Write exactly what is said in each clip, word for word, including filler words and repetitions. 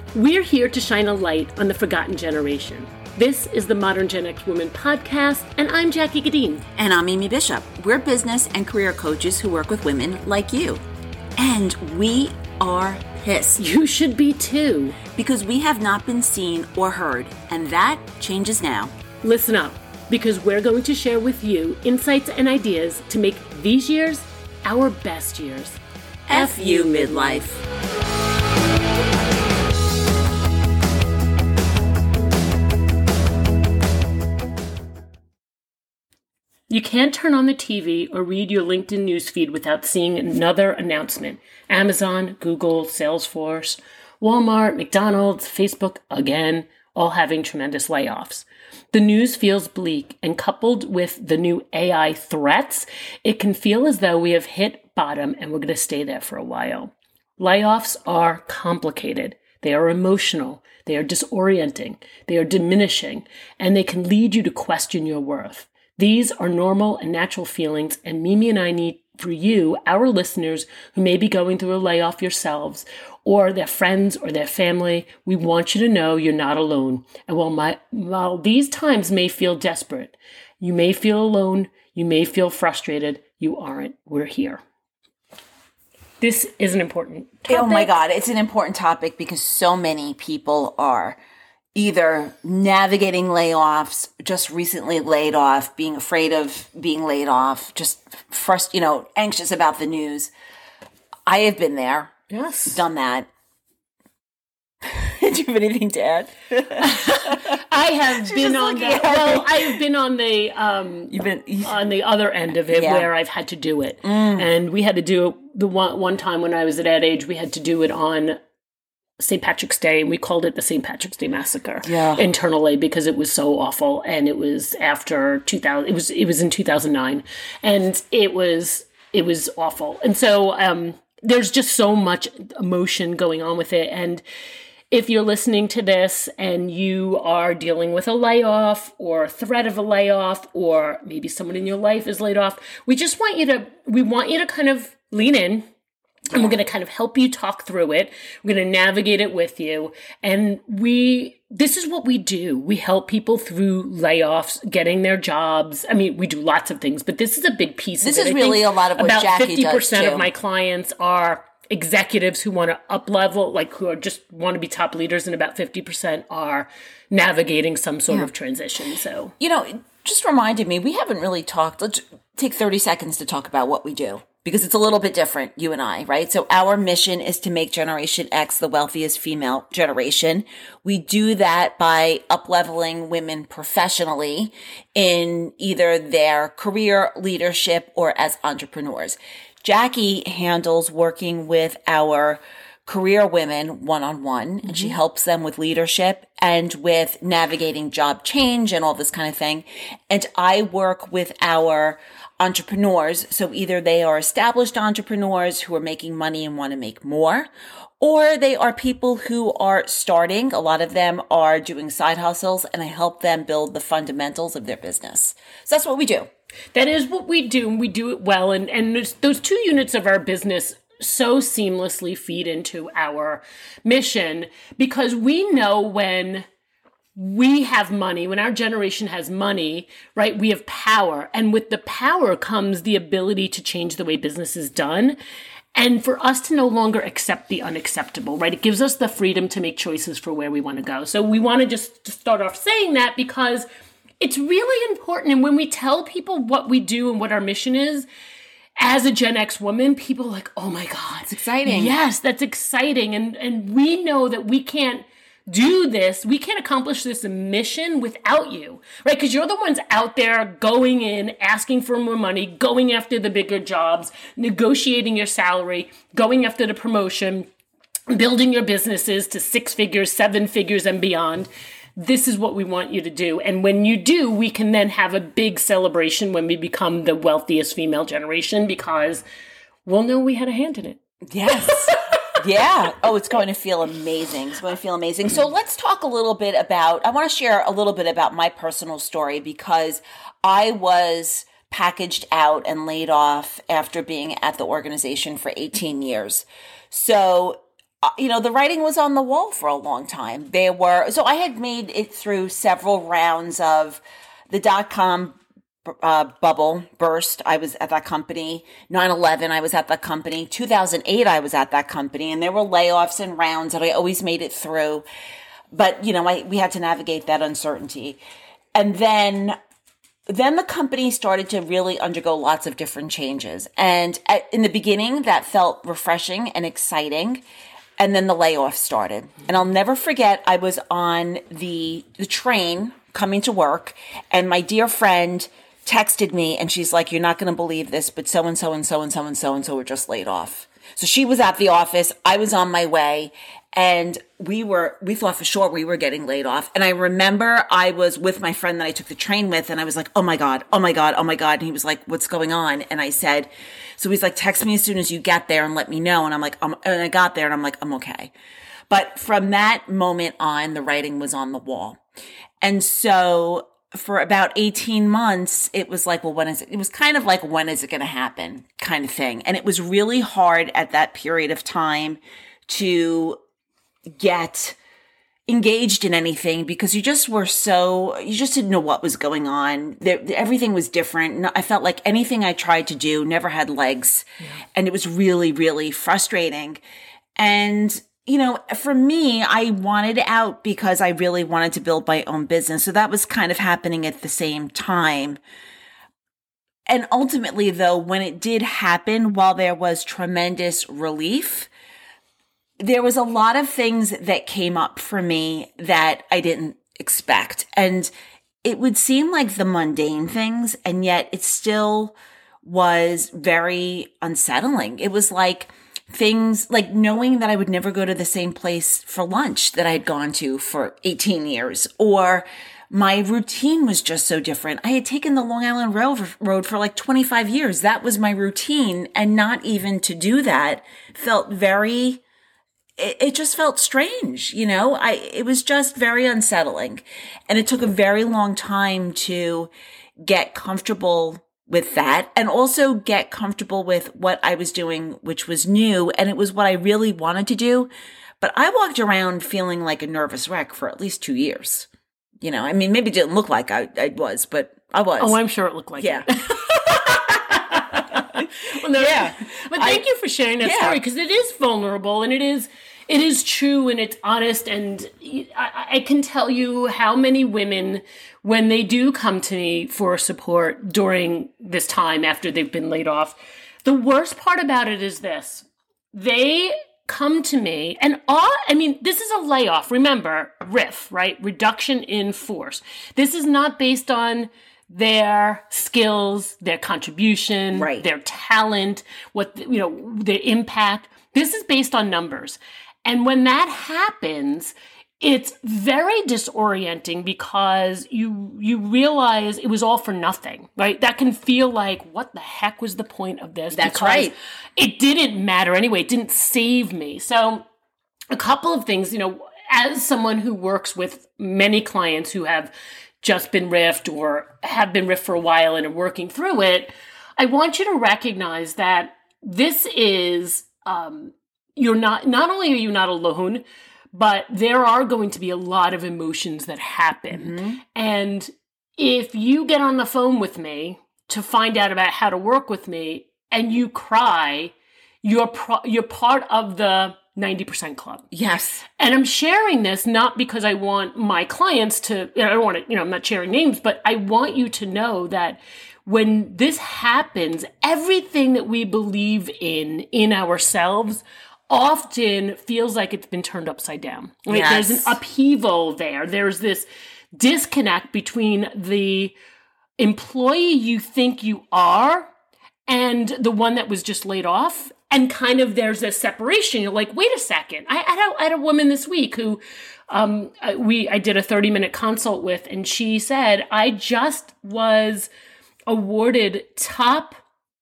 We're here to shine a light on the forgotten generation. This is the Modern Gen X Woman podcast, and I'm Jackie Gadeen. And I'm Amy Bishop. We're business and career coaches who work with women like you. And we are pissed. You should be too. Because we have not been seen or heard, and that changes now. Listen up, because we're going to share with you insights and ideas to make these years our best years. F you, midlife. You can't turn on the T V or read your LinkedIn newsfeed without seeing another announcement. Amazon, Google, Salesforce, Walmart, McDonald's, Facebook, again, all having tremendous layoffs. The news feels bleak, and coupled with the new A I threats, it can feel as though we have hit bottom and we're going to stay there for a while. Layoffs are complicated. They are emotional. They are disorienting. They are diminishing, and they can lead you to question your worth. These are normal and natural feelings, and Mimi and I need for you, our listeners who may be going through a layoff yourselves, or their friends or their family, we want you to know you're not alone. And while, my, while these times may feel desperate, you may feel alone, you may feel frustrated, you aren't. We're here. This is an important topic. Oh my God, it's an important topic because so many people are either navigating layoffs, just recently laid off, being afraid of being laid off, just frust- you know, anxious about the news. I have been there. Yes. Done that. Do you have anything to add? I have She's been on the well, I've been on the um You've been on the other end of it, yeah, where I've had to do it. Mm. And we had to do it the one one time when I was at that age, we had to do it on Saint Patrick's Day, and we called it the Saint Patrick's Day Massacre, yeah, internally, because it was so awful. And it was after two thousand. It was it was in two thousand nine, and it was it was awful. And so um, there's just so much emotion going on with it. And if you're listening to this and you are dealing with a layoff or threat of a layoff, or maybe someone in your life is laid off, we just want you to we want you to kind of lean in. And we're going to kind of help you talk through it. We're going to navigate it with you. And we, this is what we do. We help people through layoffs, getting their jobs. I mean, we do lots of things, but this is a big piece this of it. This is really a lot of what about Jackie fifty percent does too. Of my clients are executives who want to up level, like who are just want to be top leaders, and about fifty percent are navigating some sort yeah. of transition. So, you know, it just reminded me, we haven't really talked. Let's take thirty seconds to talk about what we do, because it's a little bit different, you and I, right? So our mission is to make Generation X the wealthiest female generation. We do that by up-leveling women professionally in either their career, leadership, or as entrepreneurs. Jackie handles working with our career women one-on-one, mm-hmm. and she helps them with leadership and with navigating job change and all this kind of thing. And I work with our entrepreneurs. So either they are established entrepreneurs who are making money and want to make more, or they are people who are starting. A lot of them are doing side hustles, and I help them build the fundamentals of their business. So that's what we do. That is what we do, and we do it well. And, and those two units of our business so seamlessly feed into our mission, because we know when we have money, when our generation has money, right, we have power. And with the power comes the ability to change the way business is done. And for us to no longer accept the unacceptable, right? It gives us the freedom to make choices for where we want to go. So we want to just start off saying that because it's really important. And when we tell people what we do and what our mission is, as a Gen X woman, people are like, oh my God. It's exciting. Yes, that's exciting. And and we know that we can't do this, we can't accomplish this mission without you, right? Because you're the ones out there going in, asking for more money, going after the bigger jobs, negotiating your salary, going after the promotion, building your businesses to six figures, seven figures and beyond. This is what we want you to do. And when you do, we can then have a big celebration when we become the wealthiest female generation, because we'll know we had a hand in it. Yes. Yeah. Oh, it's going to feel amazing. It's going to feel amazing. So let's talk a little bit about, I want to share a little bit about my personal story, because I was packaged out and laid off after being at the organization for eighteen years. So uh, you know, the writing was on the wall for a long time. There were, so I had made it through several rounds of the dot-com uh, bubble burst. I was at that company. nine eleven, I was at that company. two thousand eight, I was at that company. And there were layoffs and rounds, and I always made it through. But, you know, I, we had to navigate that uncertainty. And then Then the company started to really undergo lots of different changes. And at, in the beginning, that felt refreshing and exciting. And then the layoff started. And I'll never forget, I was on the, the train coming to work, and my dear friend texted me, and she's like, "You're not going to believe this, but so-and-so and so-and-so and so-and-so were just laid off." So she was at the office. I was on my way. And we were, we thought for sure we were getting laid off. And I remember I was with my friend that I took the train with, and I was like, "Oh my God, oh my God, oh my God." And he was like, "What's going on?" And I said, so he's like, "Text me as soon as you get there and let me know." And I'm like, um, and I got there and I'm like, "I'm okay." But from that moment on, the writing was on the wall. And so for about eighteen months, it was like, well, when is it? It was kind of like, when is it going to happen kind of thing. And it was really hard at that period of time to get engaged in anything, because you just were so, you just didn't know what was going on. There, everything was different. I felt like anything I tried to do never had legs. Yeah. And it was really, really frustrating. And, you know, for me, I wanted out because I really wanted to build my own business. So that was kind of happening at the same time. And ultimately, though, when it did happen, while there was tremendous relief, there was a lot of things that came up for me that I didn't expect. And it would seem like the mundane things, and yet it still was very unsettling. It was like things like knowing that I would never go to the same place for lunch that I had gone to for eighteen years, or my routine was just so different. I had taken the Long Island Railroad for like twenty-five years. That was my routine. And not even to do that felt very, it just felt strange, you know, I, it was just very unsettling. And it took a very long time to get comfortable with that, and also get comfortable with what I was doing, which was new. And it was what I really wanted to do. But I walked around feeling like a nervous wreck for at least two years. You know, I mean, maybe it didn't look like I, I was, but I was. Oh, I'm sure it looked like yeah. it. Well, no, yeah. But thank I, you for sharing that yeah. story, because it is vulnerable, and it is it is true, and it's honest. And I, I can tell you how many women, when they do come to me for support during this time after they've been laid off, the worst part about it is this. They come to me, and all, I mean, this is a layoff. Remember, R I F, right? Reduction in force. This is not based on their skills, their contribution, right. their talent, what, you know, their impact. This is based on numbers. And when that happens, it's very disorienting, because you you realize it was all for nothing, right? That can feel like, what the heck was the point of this? That's because right. It didn't matter anyway. It didn't save me. So a couple of things, you know, as someone who works with many clients who have just been riffed or have been riffed for a while and are working through it, I want you to recognize that this is, um, you're not, not only are you not alone, but there are going to be a lot of emotions that happen. Mm-hmm. And if you get on the phone with me to find out about how to work with me and you cry, you're pro- you're part of the ninety percent club. Yes. And I'm sharing this not because I want my clients to, you know, I don't want to, you know, I'm not sharing names, but I want you to know that when this happens, everything that we believe in, in ourselves, often feels like it's been turned upside down. Right? Yes. There's an upheaval there. There's this disconnect between the employee you think you are and the one that was just laid off. And kind of there's a separation. You're like, wait a second. I, I, had, a, I had a woman this week who um, we I did a thirty minute consult with, and she said, I just was awarded top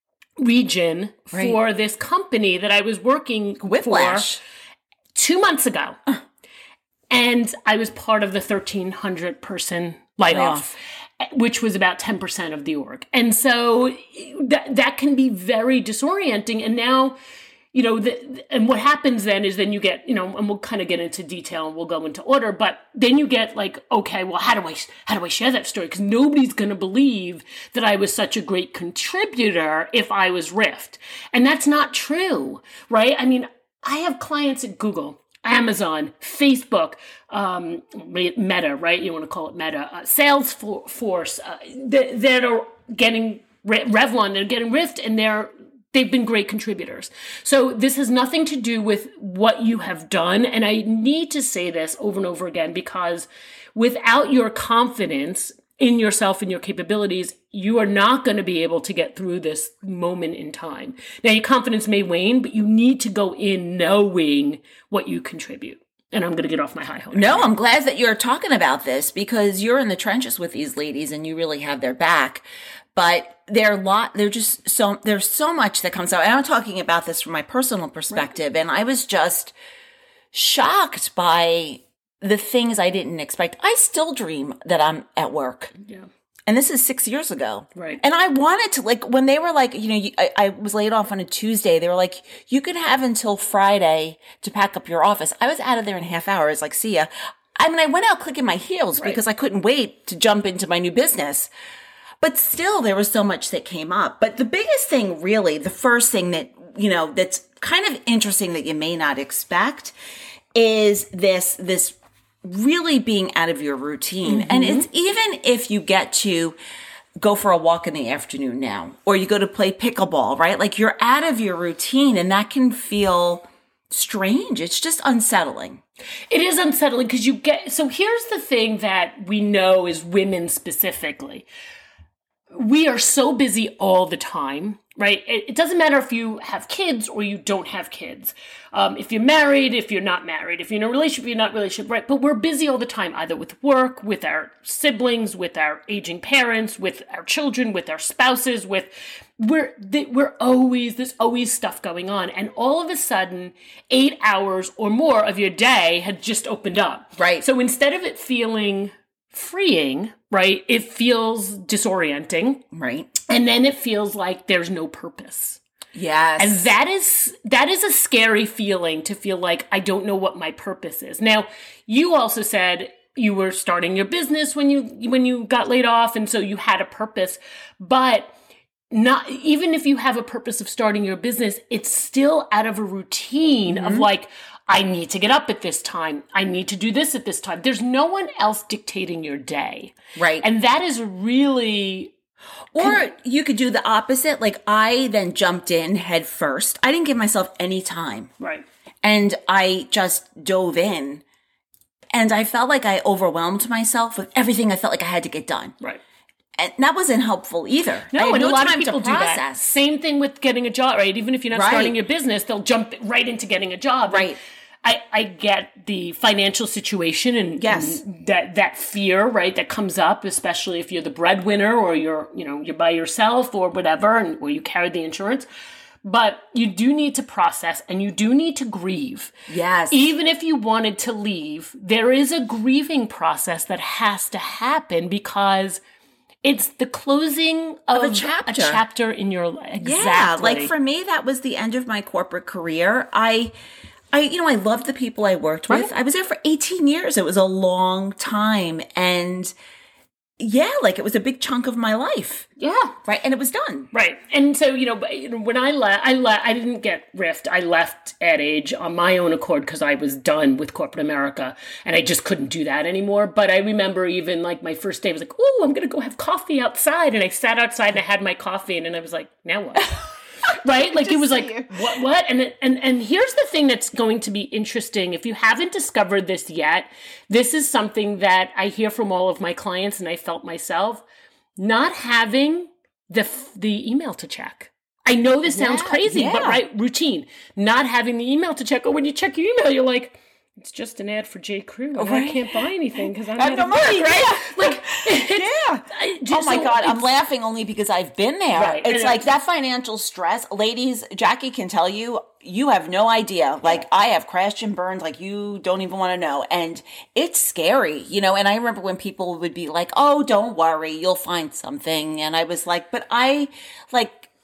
region right. for this company that I was working Whiplash. for two months ago. Uh. And I was part of the thirteen hundred person layoff, oh. which was about ten percent of the org. And so that, that can be very disorienting. And now you know, the, and what happens then is then you get, you know, and we'll kind of get into detail and we'll go into order, but then you get like, okay, well, how do I, how do I share that story? Because nobody's going to believe that I was such a great contributor if I was riffed. And that's not true, right? I mean, I have clients at Google, Amazon, Facebook, um, Meta, right? You want to call it Meta, uh, Salesforce, uh, that, that are getting Revlon, they're getting riffed, and they're they've been great contributors. So this has nothing to do with what you have done. And I need to say this over and over again, because without your confidence in yourself and your capabilities, you are not going to be able to get through this moment in time. Now, your confidence may wane, but you need to go in knowing what you contribute. And I'm going to get off my high horse. No, I'm glad that you're talking about this, because you're in the trenches with these ladies and you really have their back. But there are a lot, they're just so, there's so much that comes out. And I'm talking about this from my personal perspective. Right. And I was just shocked by the things I didn't expect. I still dream that I'm at work. Yeah. And this is six years ago. Right. And I wanted to, like, when they were like, you know, you, I, I was laid off on a Tuesday. They were like, you can have until Friday to pack up your office. I was out of there in half hours, like, see ya. I mean, I went out clicking my heels right. because I couldn't wait to jump into my new business. But still, there was so much that came up. But the biggest thing, really, the first thing that, you know, that's kind of interesting that you may not expect is this, this really being out of your routine. Mm-hmm. And it's even if you get to go for a walk in the afternoon now, or you go to play pickleball, right? Like, you're out of your routine, and that can feel strange. It's just unsettling. It is unsettling because you get, so here's the thing that we know as women specifically. We are so busy all the time, right? It, it doesn't matter if you have kids or you don't have kids. Um, if you're married, if you're not married, if you're in a relationship, if you're not in a relationship, right? But we're busy all the time, either with work, with our siblings, with our aging parents, with our children, with our spouses, with, we're, we're always, there's always stuff going on. And all of a sudden, eight hours or more of your day had just opened up. Right. So instead of it feeling freeing, right, it feels disorienting. Right. And then it feels like there's no purpose. Yes. And that is that is a scary feeling, to feel like I don't know what my purpose is. Now, you also said you were starting your business when you when you got laid off, and so you had a purpose. But not even if you have a purpose of starting your business, it's still out of a routine mm-hmm. of like, I need to get up at this time. I need to do this at this time. There's no one else dictating your day. Right. And that is really... Or you could do the opposite. Like, I then jumped in head first. I didn't give myself any time. Right. And I just dove in. And I felt like I overwhelmed myself with everything I felt like I had to get done. Right. And that wasn't helpful either. No, and no a lot of time people to do that. process. Same thing with getting a job, right? Even if you're not Right. starting your business, they'll jump right into getting a job. Right. I, I get the financial situation and, yes. and that that fear, right, that comes up, especially if you're the breadwinner or you're, you know, you're by yourself or whatever, and or you carry the insurance. But you do need to process, and you do need to grieve. Yes. Even if you wanted to leave, there is a grieving process that has to happen, because it's the closing of, of a chapter. a chapter in your life. Exactly. Yeah, like for me, that was the end of my corporate career. I, I, you know, I loved the people I worked with. Right. I was there for eighteen years. It was a long time. And yeah, like it was a big chunk of my life. Yeah. Right. And it was done. Right. And so, you know, when I left, I left, I didn't get riffed. I left Ad Age on my own accord because I was done with corporate America and I just couldn't do that anymore. But I remember even like my first day, I was like, oh, I'm going to go have coffee outside. And I sat outside and I had my coffee, and then I was like, now what? Right? Like, it was like, you. what, what? And, and, and here's the thing that's going to be interesting. If you haven't discovered this yet, this is something that I hear from all of my clients, and I felt myself, not having the, the email to check. I know this sounds yeah, crazy, yeah. but right, routine, not having the email to check. Or when you check your email, you're like, it's just an ad for J. Crew, and right. I can't buy anything because I'm not money, right? Yeah. Like, yeah. Just, oh my so God, I'm laughing only because I've been there. Right. It's like that financial stress. Ladies, Jackie can tell you, you have no idea. Like, I have crashed and burned like you don't even want to know. And it's scary, you know, and I remember when people would be like, oh, don't worry, you'll find something. And I was like, but I like,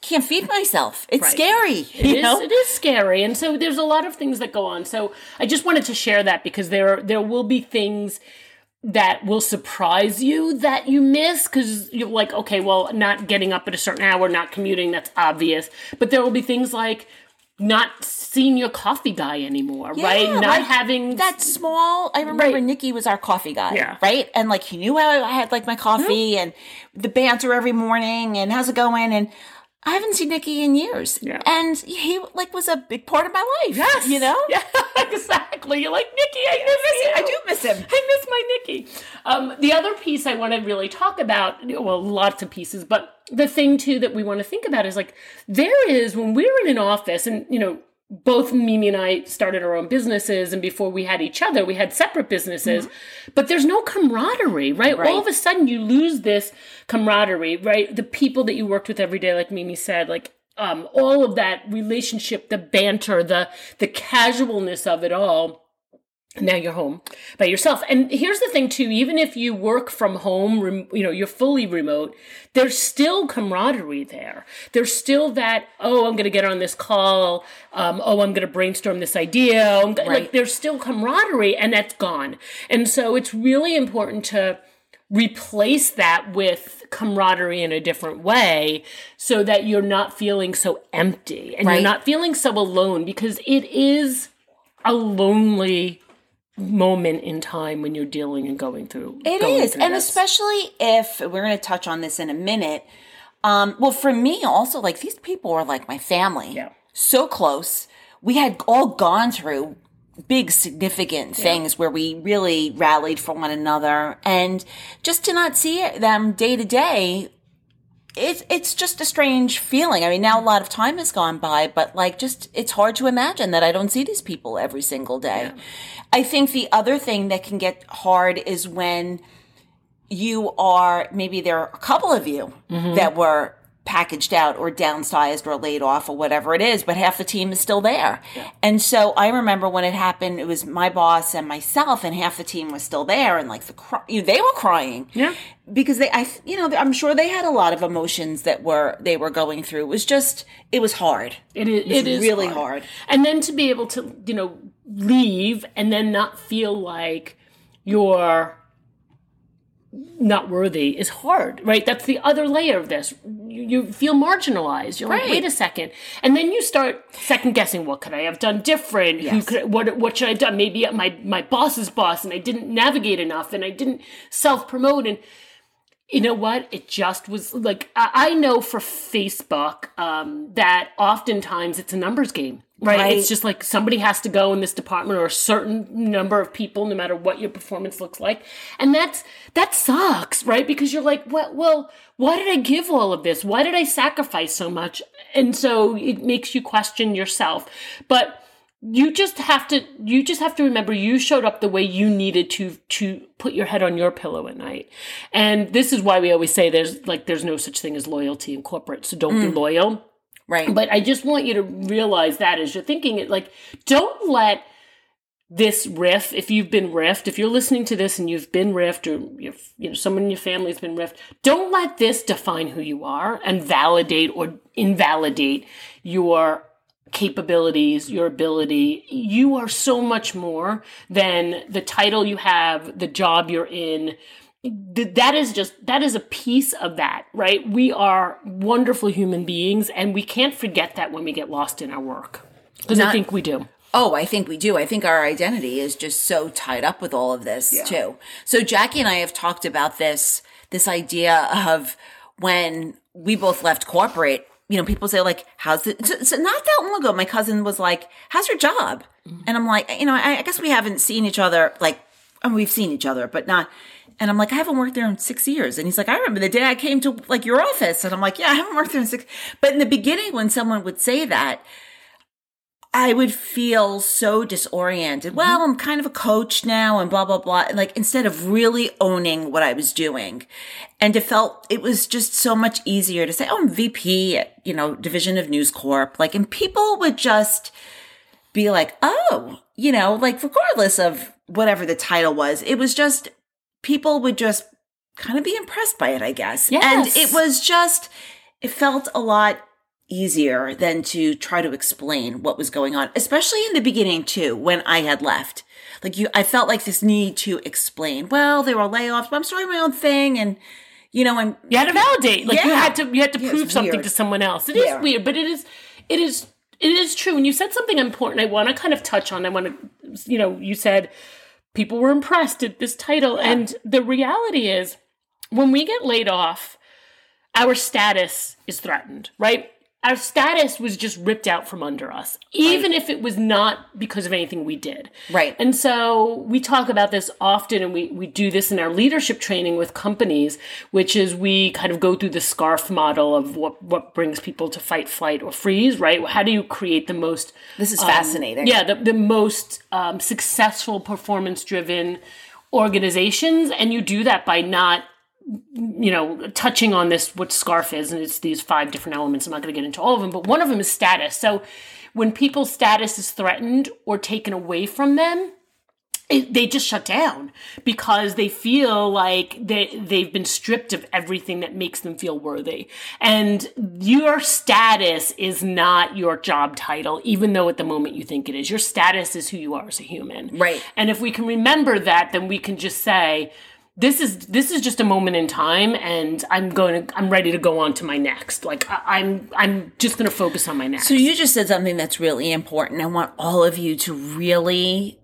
can't feed myself. It's Right. scary. It you is, know? it is scary. And so there's a lot of things that go on. So I just wanted to share that because there there will be things that will surprise you that you miss because you're like, okay, well, not getting up at a certain hour, not commuting, that's obvious. But there will be things like not seeing your coffee guy anymore, Yeah, right? Not like having that small. I remember Right. Nikki was our coffee guy, Yeah. right? And like he knew how I had like my coffee and the banter every morning and how's it going? And I haven't seen Nikki in years, Yeah. and he like was a big part of my life. Yes. you know. Yeah, exactly. You're like, Nikki, I miss you. I do miss him. I miss my Nikki. Um, the other piece I want to really talk about, well, lots of pieces, but the thing too that we want to think about is like, there is, when we're in an office and, you know, both Mimi and I started our own businesses, and before we had each other, we had separate businesses, mm-hmm. but there's no camaraderie, right? right? All of a sudden you lose this camaraderie, right? The people that you worked with every day, like Mimi said, like, um, all of that relationship, the banter, the, the casualness of it all. Now you're home by yourself. And here's the thing too, even if you work from home, rem- you know, you're fully remote, there's still camaraderie there. There's still that, oh, I'm going to get on this call. Um, oh, I'm going to brainstorm this idea. I'm gonna, Right. Like there's still camaraderie and that's gone. And so it's really important to replace that with camaraderie in a different way so that you're not feeling so empty and Right. you're not feeling so alone, because it is a lonely moment in time when you're dealing and going through It going is, through and this. especially if we're going to touch on this in a minute. Um, well, for me also, like these people are like my family. Yeah. So close. We had all gone through big, significant things where we really rallied for one another, and just to not see them day to day, it's it's just a strange feeling. I mean, now a lot of time has gone by, but like, just it's hard to imagine that I don't see these people every single day. Yeah. I think the other thing that can get hard is when you are, maybe there are a couple of you mm-hmm. that were packaged out or downsized or laid off or whatever it is, but half the team is still there. Yeah. And so I remember when it happened, it was my boss and myself, and half the team was still there, and like the you know, they were crying. Yeah. Because they, I, you know, I'm sure they had a lot of emotions that were they were going through. It was just, it was hard. It is. It, was it is really hard. hard. And then to be able to, you know, leave and then not feel like you're not worthy is hard, right? That's the other layer of this. You, you feel marginalized. You're right. like, wait a second, and then you start second guessing. What could I have done different? Yes. Who could? What? What should I have done? Maybe my my boss's boss, and I didn't navigate enough, and I didn't self promote, and you know what? It just was like, I, I know for Facebook um, that oftentimes it's a numbers game. Right? Right. It's just like somebody has to go in this department, or a certain number of people, no matter what your performance looks like. And that's, that sucks, right? Because you're like, well, well, why did I give all of this? Why did I sacrifice so much? And so it makes you question yourself. But you just have to, you just have to remember you showed up the way you needed to, to put your head on your pillow at night. And this is why we always say there's like, there's no such thing as loyalty in corporate. So don't mm. be loyal. Right. But I just want you to realize that as you're thinking it, like, don't let this riff, if you've been riffed, if you're listening to this and you've been riffed, or you've, you know, someone in your family has been riffed, don't let this define who you are and validate or invalidate your capabilities, your ability. You are so much more than the title you have, the job you're in. That is just, that is a piece of that, right? We are wonderful human beings, and we can't forget that when we get lost in our work. Because I think we do. Oh, I think we do. I think our identity is just so tied up with all of this yeah. too. So Jackie and I have talked about this, this idea of when we both left corporate, you know, people say like, how's it? So, so not that long ago, my cousin was like, how's your job? Mm-hmm. And I'm like, you know, I, I guess we haven't seen each other, like, I mean, we've seen each other, but not. And I'm like, I haven't worked there in six years. And he's like, I remember the day I came to like your office. And I'm like, yeah, I haven't worked there in six. But in the beginning, when someone would say that, I would feel so disoriented. Mm-hmm. Well, I'm kind of a coach now and blah, blah, blah. And like, instead of really owning what I was doing. And it felt, it was just so much easier to say, oh, I'm V P at, you know, Division of News Corp. Like, and people would just be like, oh, you know, like regardless of whatever the title was, it was just, people would just kind of be impressed by it, I guess. Yes. And it was just, it felt a lot easier than to try to explain what was going on, especially in the beginning too, when I had left. Like you, I felt like this need to explain, well, there were layoffs, but I'm starting my own thing. And, you know, I'm. You had to validate. Like yeah. you had to, you had to Yeah, prove it's something weird. to someone else. It Yeah. is weird, but it is, it is, it is true. And you said something important I want to kind of touch on. I want to, you know, you said people were impressed at this title. Yeah. And the reality is when we get laid off, our status is threatened, right? Our status was just ripped out from under us, even Right. if it was not because of anything we did. Right. And so we talk about this often, and we, we do this in our leadership training with companies, which is we kind of go through the SCARF model of what, what brings people to fight, flight, or freeze, right? How do you create the most... This is um, fascinating. Yeah, the, the most um, successful, performance-driven organizations. And you do that by not you know, touching on this, what SCARF is, and it's these five different elements. I'm not going to get into all of them, but one of them is status. So when people's status is threatened or taken away from them, it, they just shut down because they feel like they, they've been stripped of everything that makes them feel worthy. And your status is not your job title, even though at the moment you think it is. Your status is who you are as a human. Right. And if we can remember that, then we can just say, This is this is just a moment in time, and I'm going to I'm ready to go on to my next. Like I, I'm I'm just going to focus on my next. So you just said something that's really important. I want all of you to really,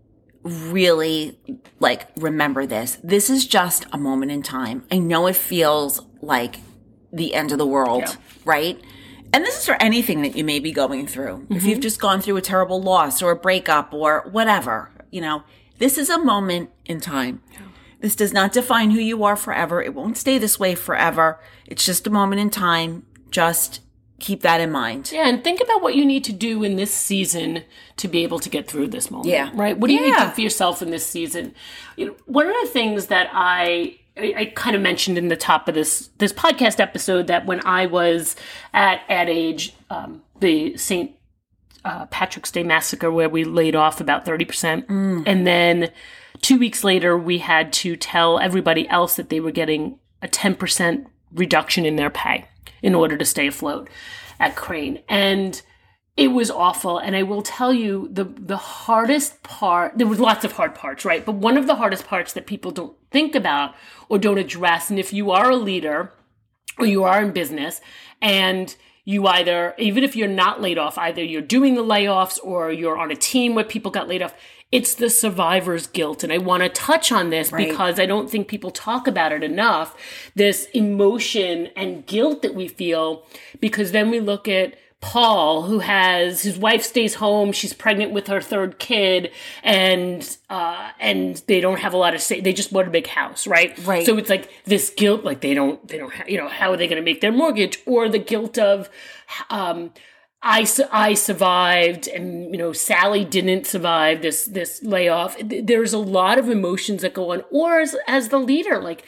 really like remember this. This is just a moment in time. I know it feels like the end of the world, Yeah. right? And this is for anything that you may be going through. Mm-hmm. If you've just gone through a terrible loss or a breakup or whatever, you know, this is a moment in time. Yeah. This does not define who you are forever. It won't stay this way forever. It's just a moment in time. Just keep that in mind. Yeah, and think about what you need to do in this season to be able to get through this moment. Yeah. Right? What do you need to Yeah. do for yourself in this season? You know, one of the things that I I, I kind of mentioned in the top of this this podcast episode that when I was at Ad Age, um, the Saint Uh, Patrick's Day massacre, where we laid off about thirty percent. Mm. And then two weeks later, we had to tell everybody else that they were getting a ten percent reduction in their pay in order to stay afloat at Crane. And it was awful. And I will tell you, the, the hardest part, there was lots of hard parts, right? But one of the hardest parts that people don't think about or don't address, and if you are a leader or you are in business and you either, even if you're not laid off, either you're doing the layoffs or you're on a team where people got laid off, it's the survivor's guilt. And I want to touch on this Right. because I don't think people talk about it enough. This emotion and guilt that we feel, because then we look at Paul, who has, his wife stays home, she's pregnant with her third kid, and uh, and they don't have a lot of say. They just bought a big house, right? Right. So it's like this guilt, like they don't, they don't, ha- you know, how are they going to make their mortgage? Or the guilt of, um, I, su- I survived, and you know, Sally didn't survive this this layoff. There's a lot of emotions that go on. Or as as the leader, like,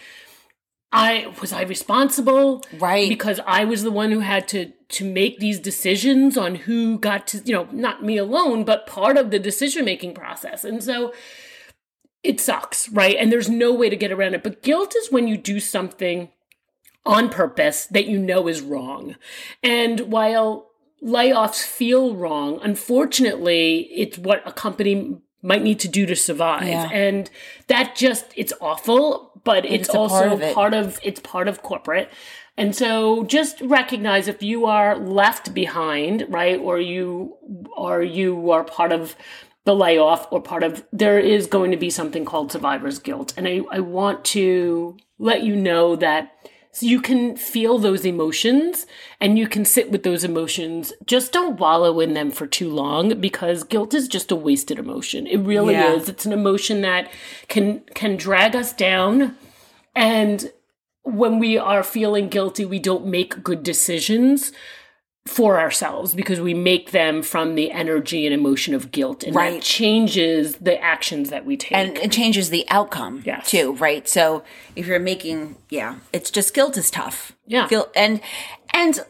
I was I responsible, Right. because I was the one who had to to make these decisions on who got to, you know, not me alone, but part of the decision making process. And so it sucks, right? And there's no way to get around it. But guilt is when you do something on purpose that you know is wrong. And while layoffs feel wrong, unfortunately, it's what a company might need to do to survive. Yeah. And that just, it's awful, but it's, it's a also part of it. part of, it's part of corporate. And so just recognize if you are left behind, right? Or you, or you are part of the layoff or part of, there is going to be something called survivor's guilt. And I, I want to let you know that so you can feel those emotions and you can sit with those emotions. Just don't wallow in them for too long, because guilt is just a wasted emotion. It really Yeah. is. It's an emotion that can can drag us down. And when we are feeling guilty, we don't make good decisions for ourselves because we make them from the energy and emotion of guilt. And Right. that changes the actions that we take. And it changes the outcome Yes. too, right? So if you're making, yeah, it's just guilt is tough. Yeah. Guilt, and, and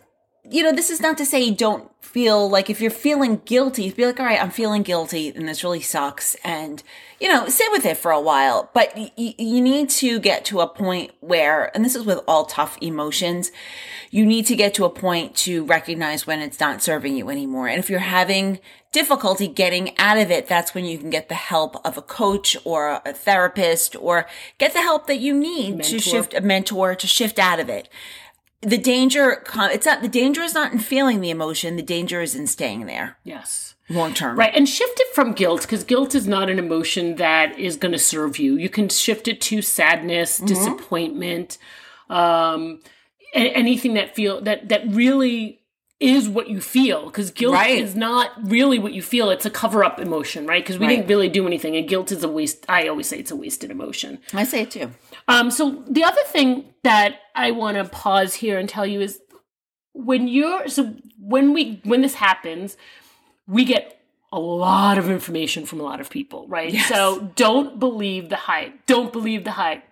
you know, this is not to say you don't feel like if you're feeling guilty, be like, all right, I'm feeling guilty and this really sucks. And, you know, sit with it for a while. But y- you need to get to a point where, and this is with all tough emotions, you need to get to a point to recognize when it's not serving you anymore. And if you're having difficulty getting out of it, that's when you can get the help of a coach or a therapist, or get the help that you need Mentor. to shift, a mentor to shift out of it. The danger, it's not, the danger is not in feeling the emotion. The danger is in staying there. Yes. Long term. Right. And shift it from guilt, because guilt is not an emotion that is going to serve you. You can shift it to sadness, mm-hmm. disappointment, um, a- anything that feel that, that really is what you feel, because guilt right. is not really what you feel. It's a cover-up emotion, right? Because we right. didn't really do anything, and guilt is a waste. I always say it's a wasted emotion. I say it too. Um, so the other thing that I want to pause here and tell you is when you're so when we when this happens, we get a lot of information from a lot of people, right? Yes. So don't believe the hype. Don't believe the hype.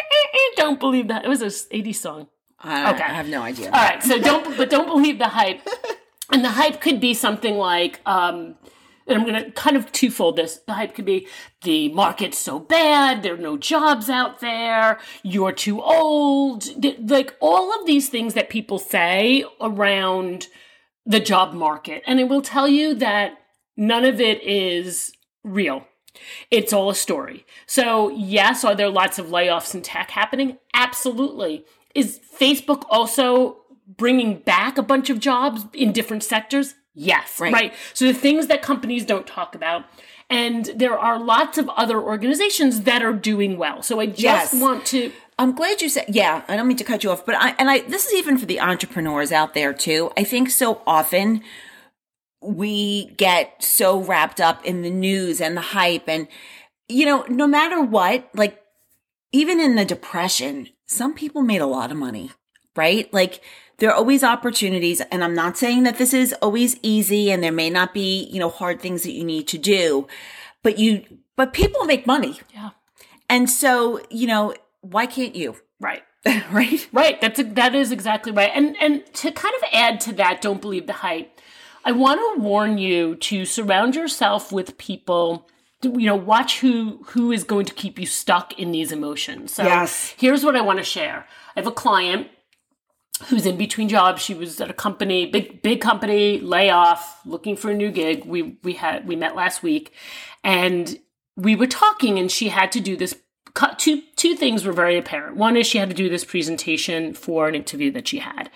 Don't believe that. It was an eighties song. I, okay. I have no idea. All right. So don't, but don't believe the hype. And the hype could be something like, um, and I'm going to kind of twofold this. The hype could be the market's so bad. There are no jobs out there. You're too old. Like all of these things that people say around the job market. And I will tell you that none of it is real. It's all a story. So yes, are there lots of layoffs in tech happening? Absolutely. Is Facebook also bringing back a bunch of jobs in different sectors? Yes, right. right. So the things that companies don't talk about. And there are lots of other organizations that are doing well. So I just yes. want to... I'm glad you said, yeah, I don't mean to cut you off, but I, and I, this is even for the entrepreneurs out there too. I think so often we get so wrapped up in the news and the hype, and, you know, no matter what, like even in the Depression, some people made a lot of money, right? Like there are always opportunities, and I'm not saying that this is always easy and there may not be, you know, hard things that you need to do, but you, but people make money. Yeah. And so, you know, why can't you? Right. right? Right. That's, a, that is exactly right. And, and to kind of add to that, don't believe the hype. I want to warn you to surround yourself with people, you know, watch who who is going to keep you stuck in these emotions. So yes. Here's what I want to share. I have a client who's in between jobs. She was at a company, big big company, layoff, looking for a new gig. We we had we met last week, and we were talking, and she had to do this. Two two things were very apparent. One is she had to do this presentation for an interview that she had,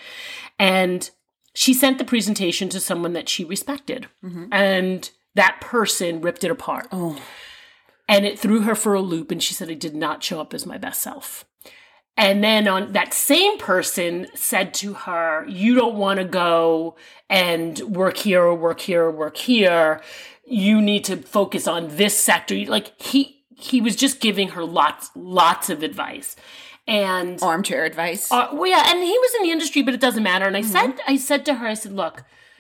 and she sent the presentation to someone that she respected, mm-hmm. and that person ripped it apart. Oh. And it threw her for a loop, and she said, I did not show up as my best self. And then on that same person said to her, you don't want to go and work here or work here or work here. You need to focus on this sector. Like he, he was just giving her lots, lots of advice. And armchair advice. Uh, well, yeah, and he was in the industry, but it doesn't matter. And I mm-hmm. said, I said to her, I said, look,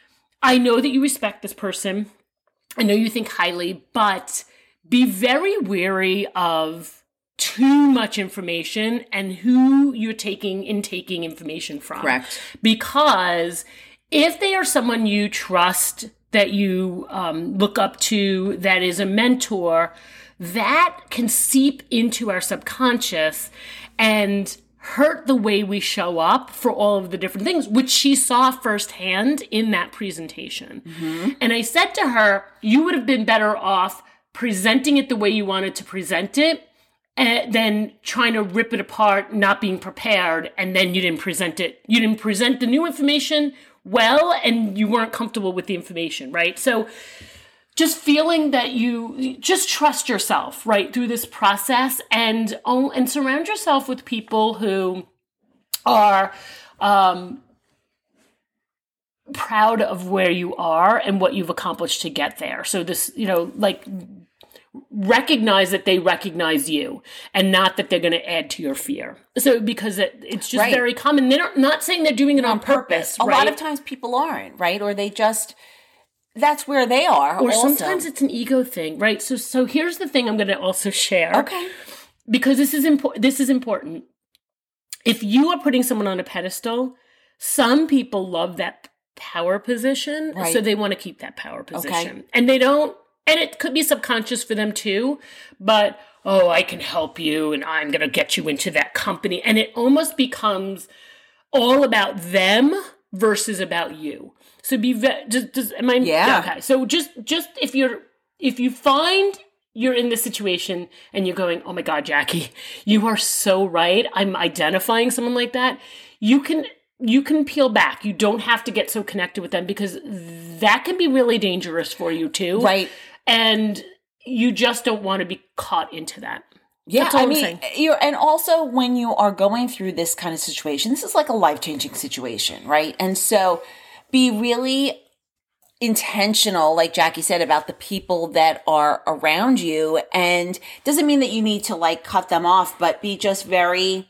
I know that you respect this person. I know you think highly, but be very wary of too much information and who you're taking and taking information from. Correct. Because if they are someone you trust, that you um, look up to, that is a mentor, that can seep into our subconscious and hurt the way we show up for all of the different things, which she saw firsthand in that presentation. Mm-hmm. And I said to her, you would have been better off presenting it the way you wanted to present it uh, than trying to rip it apart, not being prepared, and then you didn't present it. You didn't present the new information well, and you weren't comfortable with the information, right? So just feeling that you just trust yourself right through this process, and and surround yourself with people who are um, proud of where you are and what you've accomplished to get there. So this, you know, like recognize that they recognize you and not that they're going to add to your fear. So because it, it's just right. very common. They're not saying they're doing it on, on purpose. purpose. Right? A lot of times people aren't, right? Or they just... that's where they are. Or also. Sometimes it's an ego thing, right? So so here's the thing I'm going to also share. Okay. Because this is important. This is important. If you are putting someone on a pedestal, Some people love that power position, Right. so they want to keep that power position. Okay. And they don't, and it could be subconscious for them too, but, oh, I can help you and I'm going to get you into that company. And it almost becomes all about them versus about you. So be, ve- just, just, am I, Yeah. okay. So just, just if you're, if you find you're in this situation and you're going, oh my God, Jackie, you are so right. I'm identifying someone like that. You can, you can peel back. You don't have to get so connected with them because that can be really dangerous for you too. Right. And you just don't want to be caught into that. Yeah, That's all I I'm mean, saying. you're, and also when you are going through this kind of situation, this is like a life-changing situation, right? And so be really intentional, like Jackie said, about the people that are around you. And doesn't mean that you need to like cut them off, but be just very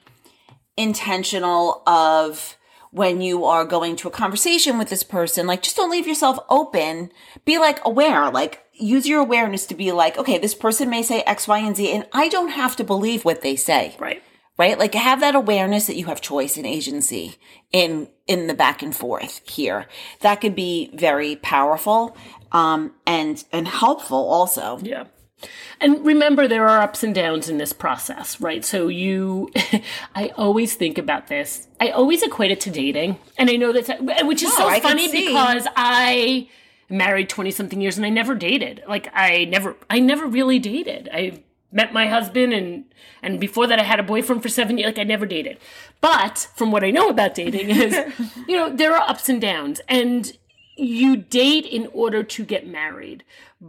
intentional of when you are going to a conversation with this person, like just don't leave yourself open. Be like aware, like use your awareness to be like, okay, this person may say X, Y, and Z, and I don't have to believe what they say. Right. Right? Like have that awareness that you have choice and agency in, in the back and forth here. That could be very powerful, um, and, and helpful also. Yeah. And remember, there are ups and downs in this process, right? So you, I always think about this. I always equate it to dating. And I know that's, which is No, so I can funny see. because I married twenty something years and I never dated. Like I never, I never really dated. I met my husband and, and before that I had a boyfriend for seven years. Like I never dated. But from what I know about dating is, you know, there are ups and downs and you date in order to get married.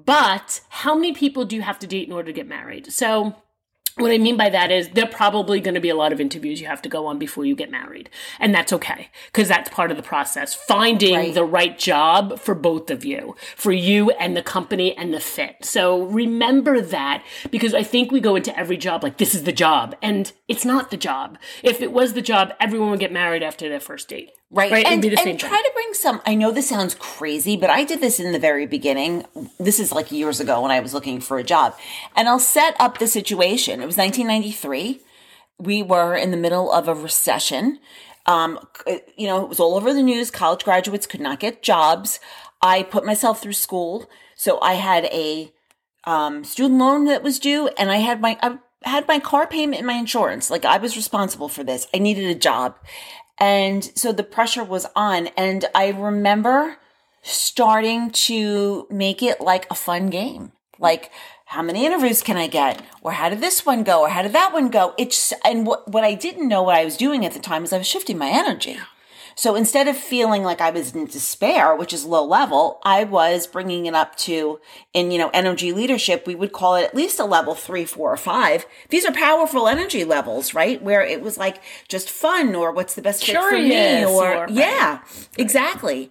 But how many people do you have to date in order to get married? So what I mean by that is there are probably going to be a lot of interviews you have to go on before you get married. And that's okay, because that's part of the process. Finding Right. the right job for both of you, for you and the company and the fit. So remember that, because I think we go into every job like this is the job, and it's not the job. If it was the job, everyone would get married after their first date. Right. Right? And, It'd be the and same try thing. to bring some, I know this sounds crazy, but I did this in the very beginning. This is like years ago when I was looking for a job. And I'll set up the situation. It was nineteen ninety-three. We were in the middle of a recession. Um, you know, it was all over the news. College graduates could not get jobs. I put myself through school. So I had a um, student loan that was due, and I had my, I had my car payment and my insurance. Like I was responsible for this. I needed a job. And so the pressure was on. And I remember starting to make it like a fun game. Like, how many interviews can I get? Or how did this one go? Or how did that one go? It's, and what, what I didn't know what I was doing at the time is I was shifting my energy. So instead of feeling like I was in despair, which is low level, I was bringing it up to, in, you know, energy leadership, we would call it at least a level three, four, or five. These are powerful energy levels, right? Where it was like just fun, or what's the best fit for me, Curious, or, or- yeah, exactly.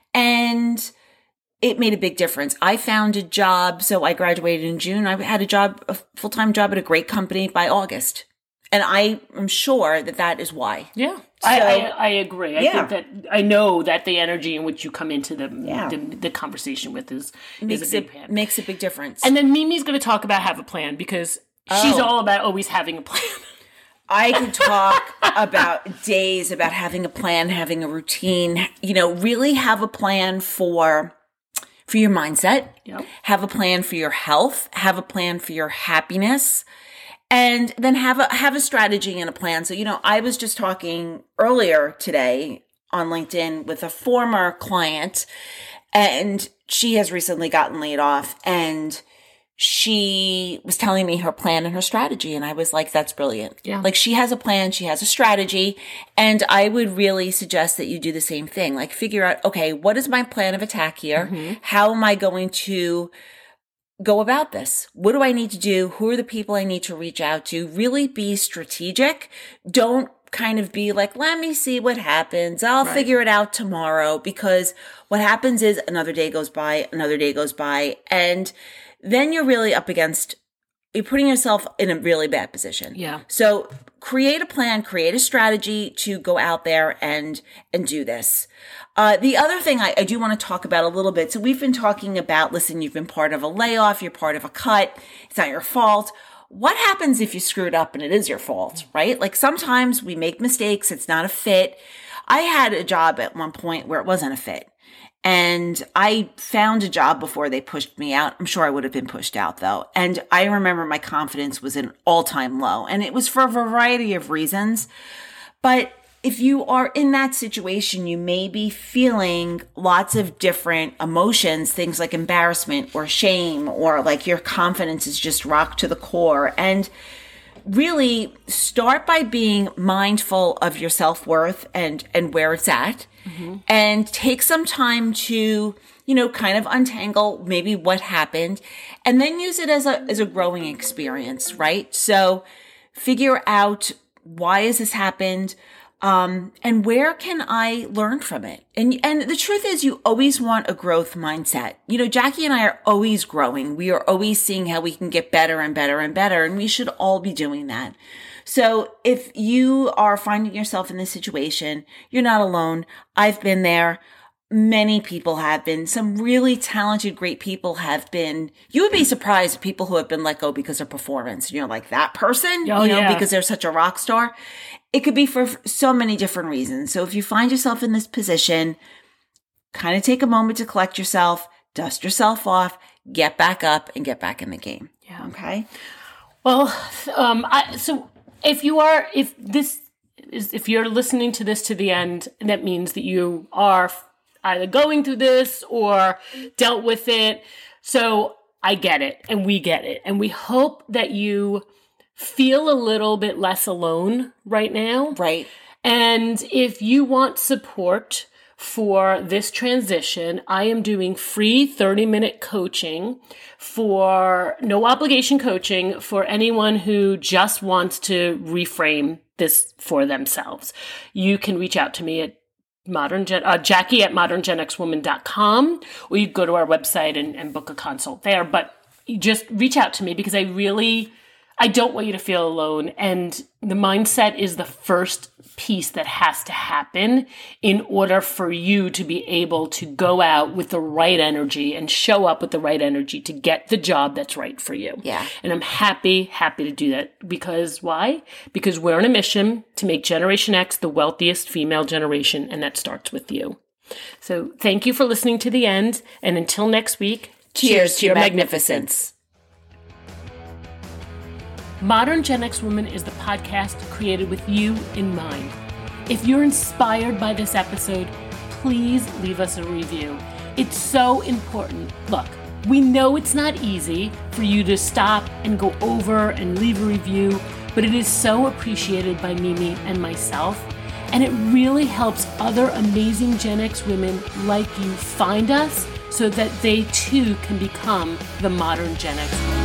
And it made a big difference. I found a job. So I graduated in June. I had a job, a full-time job at a great company by August. And I am sure that that is why. Yeah, I, So- I I agree. I Yeah. think that I know that the energy in which you come into the Yeah. the, the conversation with is, is Makes a big it, plan. makes a big difference. And then Mimi's going to talk about have a plan because she's Oh. all about always having a plan. I could talk about days about having a plan, having a routine, you know, really have a plan for, for your mindset, Yep. have a plan for your health, have a plan for your happiness, and then have a, have a strategy and a plan. So, you know, I was just talking earlier today on LinkedIn with a former client, and she has recently gotten laid off, and she was telling me her plan and her strategy. And I was like, that's brilliant. Yeah. Like she has a plan, she has a strategy. And I would really suggest that you do the same thing. Like figure out, okay, what is my plan of attack here? Mm-hmm. How am I going to go about this? What do I need to do? Who are the people I need to reach out to? Really be strategic. Don't kind of be like, let me see what happens. I'll Right. figure it out tomorrow. Because what happens is another day goes by, another day goes by, and then you're really up against, you're putting yourself in a really bad position. Yeah. So create a plan, create a strategy to go out there and, and do this. Uh, the other thing I, I do want to talk about a little bit. So we've been talking about, listen, you've been part of a layoff, you're part of a cut. It's not your fault. What happens if you screwed up and it is your fault, right? Like sometimes we make mistakes. It's not a fit. I had a job at one point where it wasn't a fit. And I found a job before they pushed me out. I'm sure I would have been pushed out though. And I remember my confidence was an all-time low. And it was for a variety of reasons. But if you are in that situation, you may be feeling lots of different emotions, things like embarrassment or shame, or like your confidence is just rocked to the core. And really start by being mindful of your self-worth and, and where it's at. Mm-hmm. And take some time to, you know, kind of untangle maybe what happened, and then use it as a, as a growing experience, right? So figure out, why has this happened? Um, and where can I learn from it? And, and the truth is, you always want a growth mindset. You know, Jackie and I are always growing. We are always seeing how we can get better and better and better. And we should all be doing that. So if you are finding yourself in this situation, you're not alone. I've been there. Many people have been. Some really talented, great people have been. You would be surprised at people who have been let go because of performance. You know, like that person, oh, you know, yeah. because they're such a rock star. It could be for so many different reasons. So if you find yourself in this position, kind of take a moment to collect yourself, dust yourself off, get back up, and get back in the game. Yeah. Okay. Well, um, I, so if you are, if this is, if you're listening to this to the end, that means that you are either going through this or dealt with it. So I get it, and we get it, and we hope that you feel a little bit less alone right now. Right. And if you want support for this transition, I am doing free thirty minute coaching for no obligation coaching for anyone who just wants to reframe this for themselves. You can reach out to me at modern gen, uh, Jackie at modern gen x woman dot com, or you go to our website and, and book a consult there. But you just reach out to me, because I really, I don't want you to feel alone. And the mindset is the first piece that has to happen in order for you to be able to go out with the right energy and show up with the right energy to get the job that's right for you. Yeah. And I'm happy, happy to do that. Because why? Because we're on a mission to make Generation X the wealthiest female generation, and that starts with you. So thank you for listening to the end. And until next week, cheers, cheers to your magnificence. magnificence. Modern Gen X Woman is the podcast created with you in mind. If you're inspired by this episode, please leave us a review. It's so important. Look, we know it's not easy for you to stop and go over and leave a review, but it is so appreciated by Mimi and myself, and it really helps other amazing Gen X women like you find us so that they too can become the modern Gen X woman.